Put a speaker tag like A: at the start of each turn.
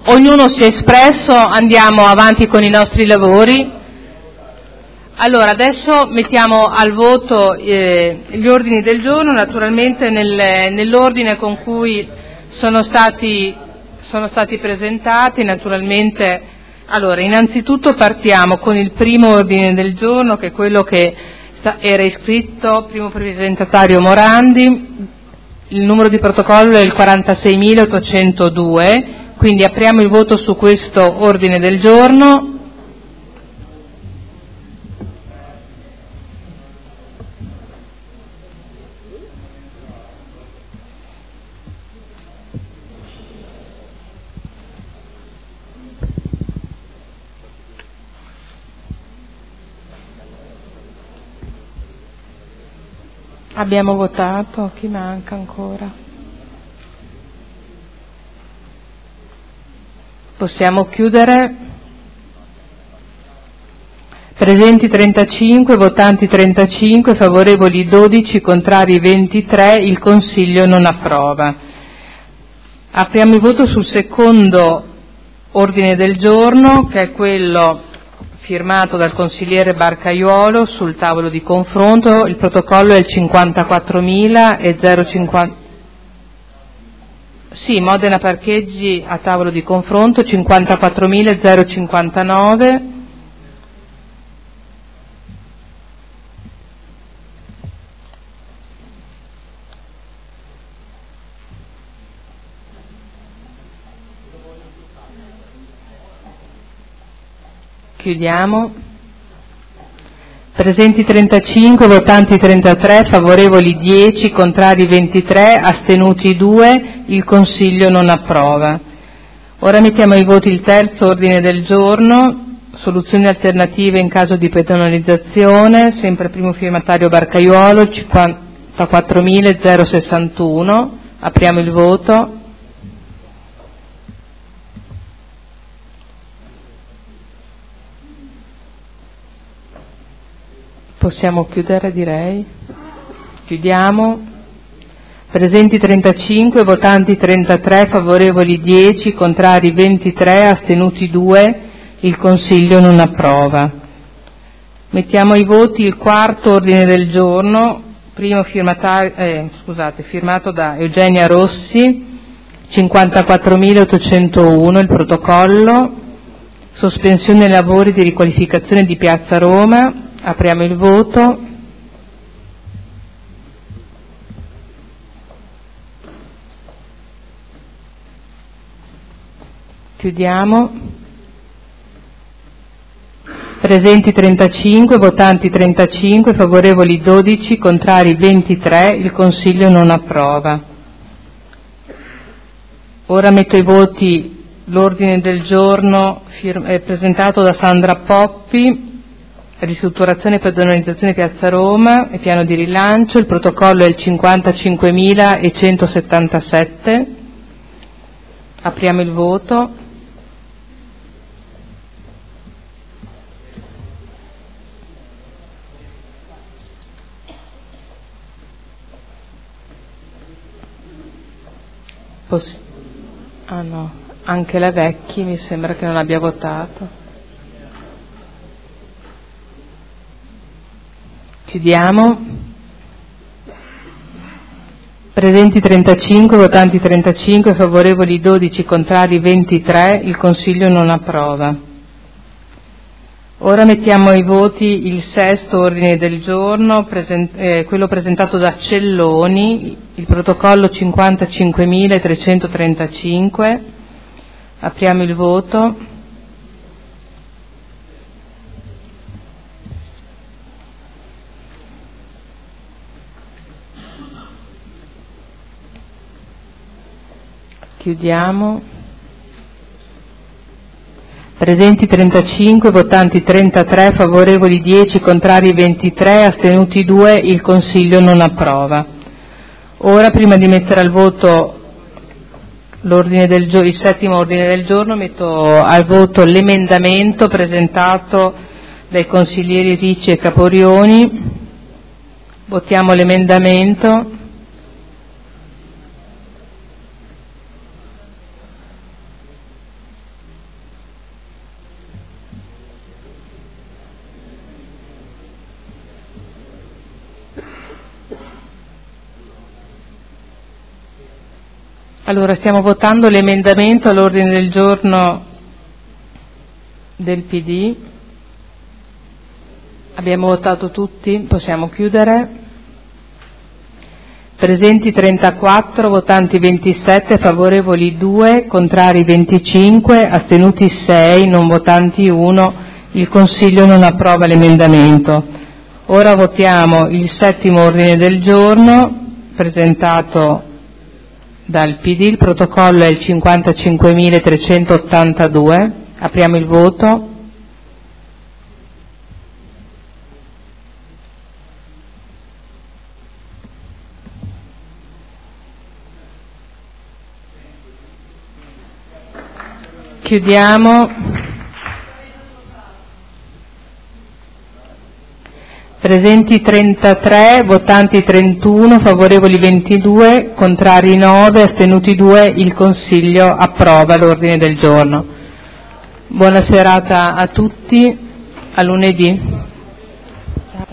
A: ognuno si è espresso, andiamo avanti con i nostri lavori. Allora, adesso mettiamo al voto gli ordini del giorno, naturalmente nell'ordine con cui sono stati presentati, naturalmente. Allora, innanzitutto partiamo con il primo ordine del giorno, che è quello che era iscritto, primo presentatario Morandi, il numero di protocollo è il 46.802, quindi apriamo il voto su questo ordine del giorno. Abbiamo votato, chi manca ancora? Possiamo chiudere. Presenti 35, votanti 35, favorevoli 12, contrari 23, il Consiglio non approva. Apriamo il voto sul secondo ordine del giorno, che è quello firmato dal consigliere Barcaiuolo sul tavolo di confronto. Il protocollo è il 54.050. Sì, Modena parcheggi a tavolo di confronto 54.059. Chiudiamo. Presenti 35, votanti 33, favorevoli 10, contrari 23, astenuti 2, il Consiglio non approva. Ora mettiamo ai voti il terzo ordine del giorno, soluzioni alternative in caso di pedonalizzazione, sempre primo firmatario Barcaiuolo, 54.061, apriamo il voto. Possiamo chiudere, direi. Chiudiamo. Presenti 35, votanti 33, favorevoli 10, contrari 23, astenuti 2, il Consiglio non approva. Mettiamo ai voti il quarto ordine del giorno, primo firmato da Eugenia Rossi, 54.801, il protocollo, sospensione lavori di riqualificazione di Piazza Roma. Apriamo il voto. Chiudiamo. Presenti 35, votanti 35, favorevoli 12, contrari 23, il Consiglio non approva. Ora metto ai voti l'ordine del giorno presentato da Sandra Poppi, ristrutturazione e pedonalizzazione Piazza Roma e piano di rilancio. Il protocollo è il 55.177. Apriamo il voto. No, anche la Vecchi mi sembra che non abbia votato. Chiudiamo. Presenti 35, votanti 35, favorevoli 12, contrari 23, il Consiglio non approva. Ora mettiamo ai voti il sesto ordine del giorno, quello presentato da Celloni, il protocollo 55.335. Apriamo il voto. Chiudiamo. Presenti 35, votanti 33, favorevoli 10, contrari 23, astenuti 2, il Consiglio non approva. Ora, prima di mettere al voto il settimo ordine del giorno, metto al voto l'emendamento presentato dai consiglieri Ricci e Caporioni. Votiamo l'emendamento. Allora, stiamo votando l'emendamento all'ordine del giorno del PD. Abbiamo votato tutti, possiamo chiudere. Presenti 34, votanti 27, favorevoli 2, contrari 25, astenuti 6, non votanti 1. Il Consiglio non approva l'emendamento. Ora votiamo il 7° ordine del giorno presentato dal PD. Il protocollo è il 55.382. Apriamo il voto. Chiudiamo. Presenti 33, votanti 31, favorevoli 22, contrari 9, astenuti 2. Il Consiglio approva l'ordine del giorno. Buona serata a tutti, a lunedì.